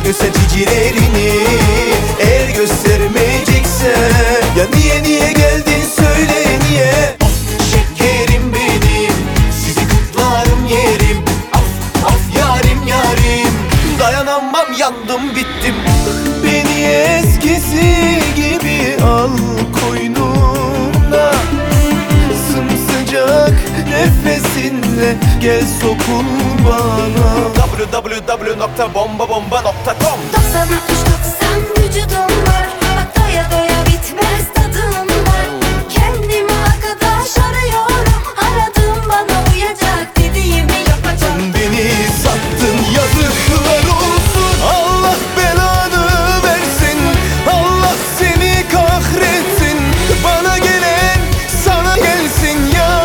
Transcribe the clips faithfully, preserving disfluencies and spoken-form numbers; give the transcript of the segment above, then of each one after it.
göster cicilerini. Eğer göstermeyeceksen ya niye niye geldin söyle niye. Of şekerim benim, sizi kutlarım yerim. Of of yarim yarim, dayanamam yandım bittim. Beni eskisi gibi al koynuna, sımsıcak nefesinle gel sokul bana. w w w nokta bomba bomba nokta com doksan altmış doksan vücudum var, bak doya doya bitmez tadım var. Kendime arkadaş arıyorum, aradığım bana uyacak dediğimi yapacağım. Beni sattın yazıklar olsun, Allah belanı versin, Allah seni kahretsin. Bana gelen sana gelsin ya.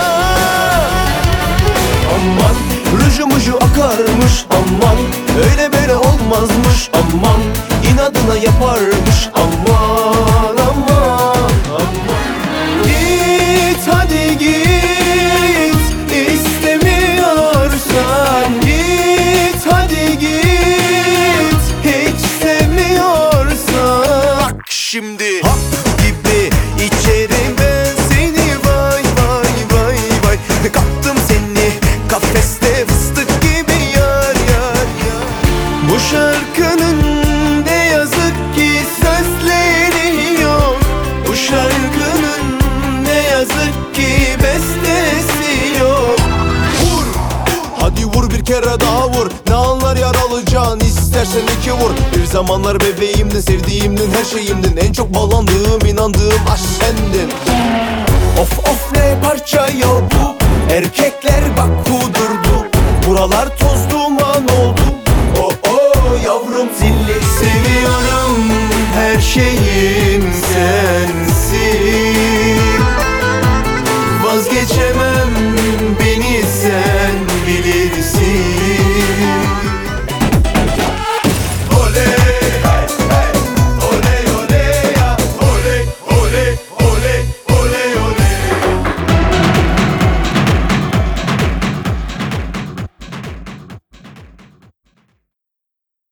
Aman ruju muju akarmış, aman öyle böyle olmazmış, aman inadına yaparmış, aman aman aman. Git hadi git, istemiyorsan git hadi git, hiç sevmiyorsan. Bak şimdi hap gibi içerim ben seni, vay vay vay vay. Kaptım seni kafeste fıstık gibi yar yar yar. Bu şarkının ne yazık ki sözleri yok, bu şarkının ne yazık ki bestesi yok. Vur, hadi vur bir kere daha vur. Ne anlar yaralıcan, istersen iki vur. Bir zamanlar bebeğimdin, sevdiğimdin, her şeyimdin. En çok bağlandığım, inandığım aşk sendin. Of of ne parça ya bu, erkekler bak kudurdu. Buralar